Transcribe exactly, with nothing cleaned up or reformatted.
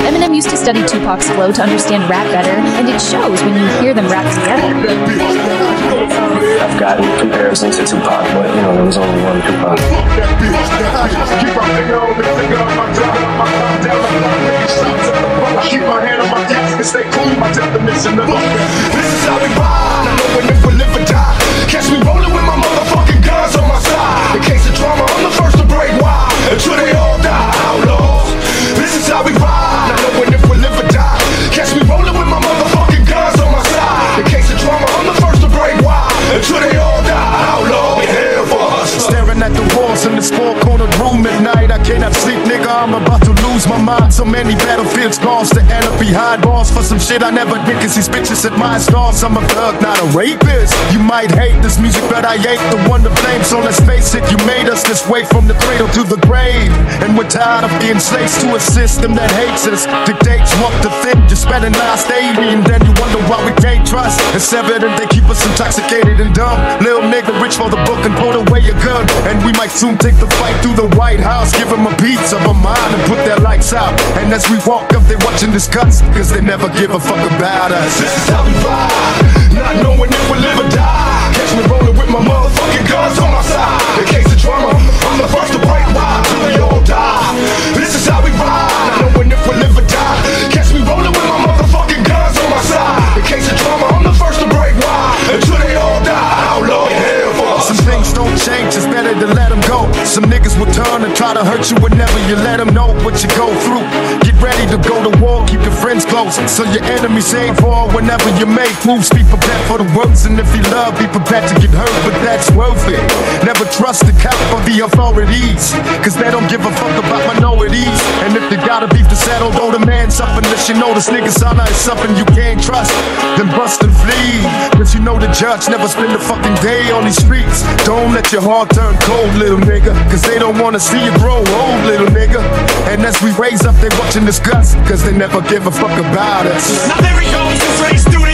Eminem used to study Tupac's flow to understand rap better, and it shows when you hear them rap together. I've gotten comparisons to Tupac, but you know, there was only one Tupac. Keep my hand on my desk and stay cool, my definition of this is how we ride. I know when if we live or die. Catch me rolling with my motherfucking guns on my side. In case of drama, I'm the first to break wild until they all die. Outlaws, this is how we ride. I know when if we live or die. Catch me rolling with my motherfucking guns on my side. In case of drama, I'm the first to break wild until they all die. Outlaws, we here for us. Staring at the walls in this four-cornered room at night. I cannot sleep, nigga, I'm about to lose my mind. So many battlefields lost to end up behind bars for some shit I never did. Cause these bitches at my stars, I'm a thug, not a rapist. You might hate this music, but I ain't the one to blame. So let's face it, you made us this way from the cradle to the grave. And we're tired of being slaves to a system that hates us, dictates what to think. Just spending last eighty and then you wonder why we can't trust. It's evident they keep us intoxicated and dumb. Little nigga reach for the book and put away your gun. And we might soon take the fight through the White House. Give them a piece of a mind and put their lights out. And as we walk up, they watching this cuts, cause they never give a fuck about us. This is how we ride, not knowing if we live or die. Catch me rolling with my motherfucking guns on my side. In case of drama, I'm the first to break wild till we all die. This is how we ride, not knowing if we live or die. Catch me rolling with my motherfucking guns on my side. In case of drama, I'm the first to break wild until they all die. Outlaw, hell for us. Some things don't change, it's better to let them go. Some niggas will turn and try to hurt you whenever you let them know what you go through. Get ready to go to war, keep your friends close, so your enemies ain't fall whenever you make moves. Be prepared for the worst, and if you love, be prepared to get hurt, but that's worth it. Never trust the cap of the authorities, cause they don't give a fuck about minorities. And if they gotta beef to settle, though the man's up unless you know this nigga's honor is something you can't trust, then bust and flee. Cause you know the judge never spend a fucking day on these streets. Don't let your heart turn cold, little nigga, cause they don't wanna see you grow old, little nigga. And as we raise up, they watching this guts, cause they never give a fuck about us. Now there he goes, this race through the